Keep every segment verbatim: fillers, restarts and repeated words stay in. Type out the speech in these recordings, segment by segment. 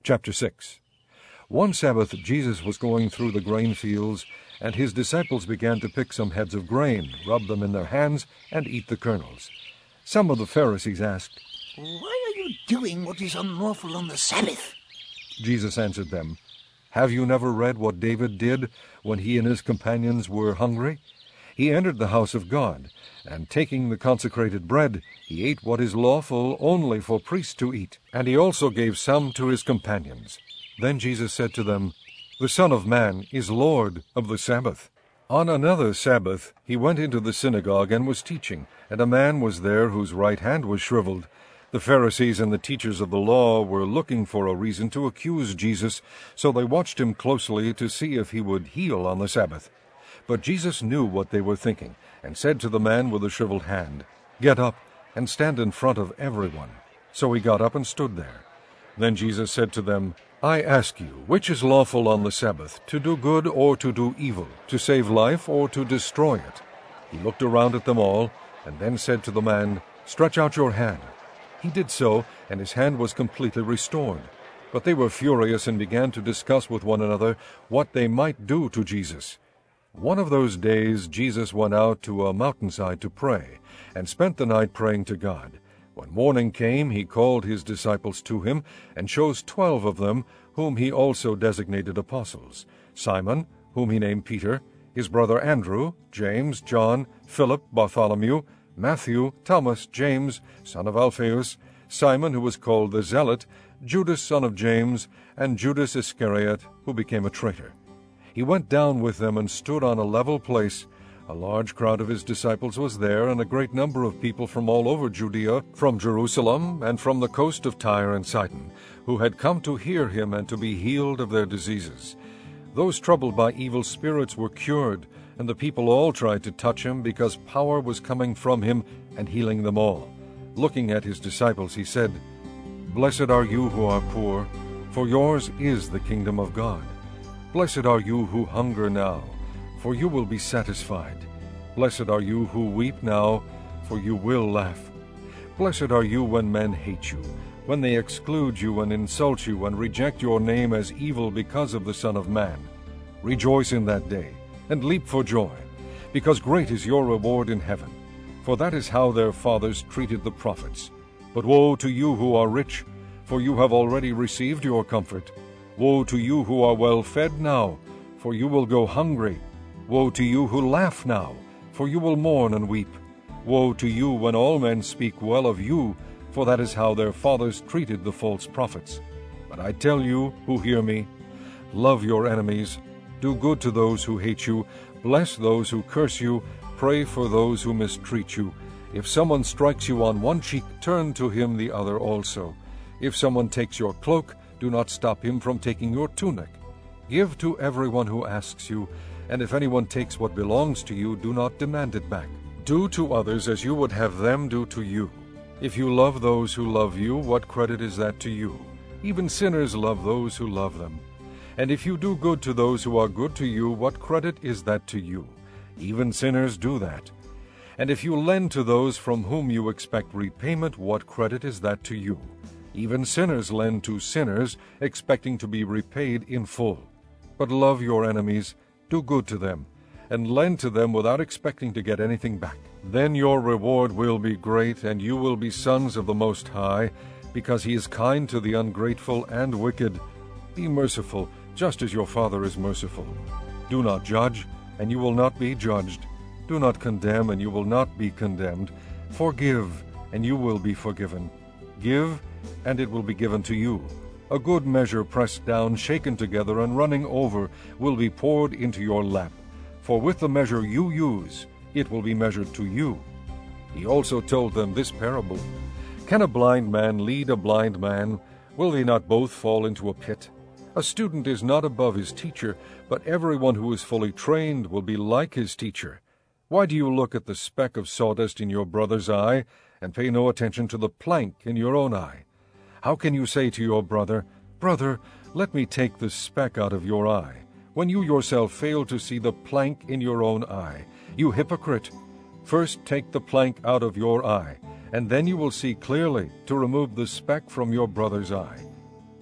Chapter six. One Sabbath Jesus was going through the grain fields, and his disciples began to pick some heads of grain, rub them in their hands, and eat the kernels. Some of the Pharisees asked, "Why are you doing what is unlawful on the Sabbath?" Jesus answered them, "Have you never read what David did when he and his companions were hungry? He entered the house of God, and taking the consecrated bread, he ate what is lawful only for priests to eat, and he also gave some to his companions. Then Jesus said to them, The Son of Man is Lord of the Sabbath." On another Sabbath he went into the synagogue and was teaching, and a man was there whose right hand was shriveled. The Pharisees and the teachers of the law were looking for a reason to accuse Jesus, so they watched him closely to see if he would heal on the Sabbath. But Jesus knew what they were thinking, and said to the man with the shriveled hand, "Get up and stand in front of everyone." So he got up and stood there. Then Jesus said to them, "I ask you, which is lawful on the Sabbath, to do good or to do evil, to save life or to destroy it?" He looked around at them all, and then said to the man, "Stretch out your hand." He did so, and his hand was completely restored. But they were furious and began to discuss with one another what they might do to Jesus. One of those days Jesus went out to a mountainside to pray, and spent the night praying to God. When morning came, he called his disciples to him, and chose twelve of them, whom he also designated apostles: Simon, whom he named Peter, his brother Andrew, James, John, Philip, Bartholomew, Matthew, Thomas, James, son of Alphaeus, Simon, who was called the Zealot, Judas, son of James, and Judas Iscariot, who became a traitor. He went down with them and stood on a level place. A large crowd of his disciples was there, and a great number of people from all over Judea, from Jerusalem, and from the coast of Tyre and Sidon, who had come to hear him and to be healed of their diseases. Those troubled by evil spirits were cured, and the people all tried to touch him, because power was coming from him and healing them all. Looking at his disciples, he said, "Blessed are you who are poor, for yours is the kingdom of God. Blessed are you who hunger now, for you will be satisfied. Blessed are you who weep now, for you will laugh. Blessed are you when men hate you, when they exclude you and insult you and reject your name as evil because of the Son of Man. Rejoice in that day, and leap for joy, because great is your reward in heaven. For that is how their fathers treated the prophets. But woe to you who are rich, for you have already received your comfort. Woe to you who are well fed now, for you will go hungry. Woe to you who laugh now, for you will mourn and weep. Woe to you when all men speak well of you, for that is how their fathers treated the false prophets. But I tell you who hear me, love your enemies, do good to those who hate you, bless those who curse you, pray for those who mistreat you. If someone strikes you on one cheek, turn to him the other also. If someone takes your cloak, do not stop him from taking your tunic. Give to everyone who asks you, and if anyone takes what belongs to you, do not demand it back. Do to others as you would have them do to you. If you love those who love you, what credit is that to you? Even sinners love those who love them. And if you do good to those who are good to you, what credit is that to you? Even sinners do that. And if you lend to those from whom you expect repayment, what credit is that to you? Even sinners lend to sinners, expecting to be repaid in full. But love your enemies, do good to them, and lend to them without expecting to get anything back. Then your reward will be great, and you will be sons of the Most High, because he is kind to the ungrateful and wicked. Be merciful, just as your Father is merciful. Do not judge, and you will not be judged. Do not condemn, and you will not be condemned. Forgive, and you will be forgiven. Give, and it will be given to you. A good measure pressed down, shaken together, and running over will be poured into your lap. For with the measure you use, it will be measured to you. He also told them this parable. Can a blind man lead a blind man? Will they not both fall into a pit? A student is not above his teacher, but everyone who is fully trained will be like his teacher. Why do you look at the speck of sawdust in your brother's eye, and pay no attention to the plank in your own eye? How can you say to your brother, "Brother, let me take the speck out of your eye," when you yourself fail to see the plank in your own eye? You hypocrite! First take the plank out of your eye, and then you will see clearly to remove the speck from your brother's eye.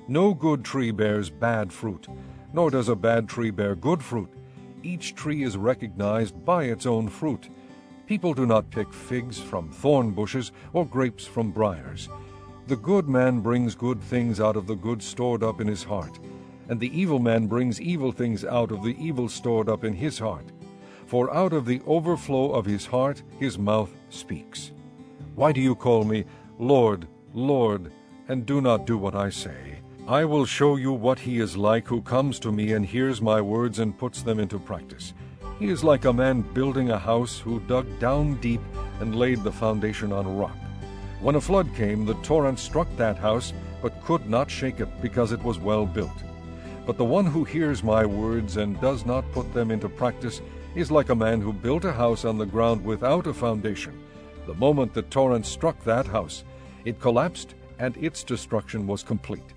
No good tree bears bad fruit, nor does a bad tree bear good fruit. Each tree is recognized by its own fruit. People do not pick figs from thorn bushes or grapes from briars. The good man brings good things out of the good stored up in his heart, and the evil man brings evil things out of the evil stored up in his heart. For out of the overflow of his heart his mouth speaks. Why do you call me, Lord, Lord, and do not do what I say? I will show you what he is like who comes to me and hears my words and puts them into practice. He is like a man building a house who dug down deep and laid the foundation on rock. When a flood came, the torrent struck that house, but could not shake it, because it was well built. But the one who hears my words and does not put them into practice is like a man who built a house on the ground without a foundation. The moment the torrent struck that house, it collapsed, and its destruction was complete.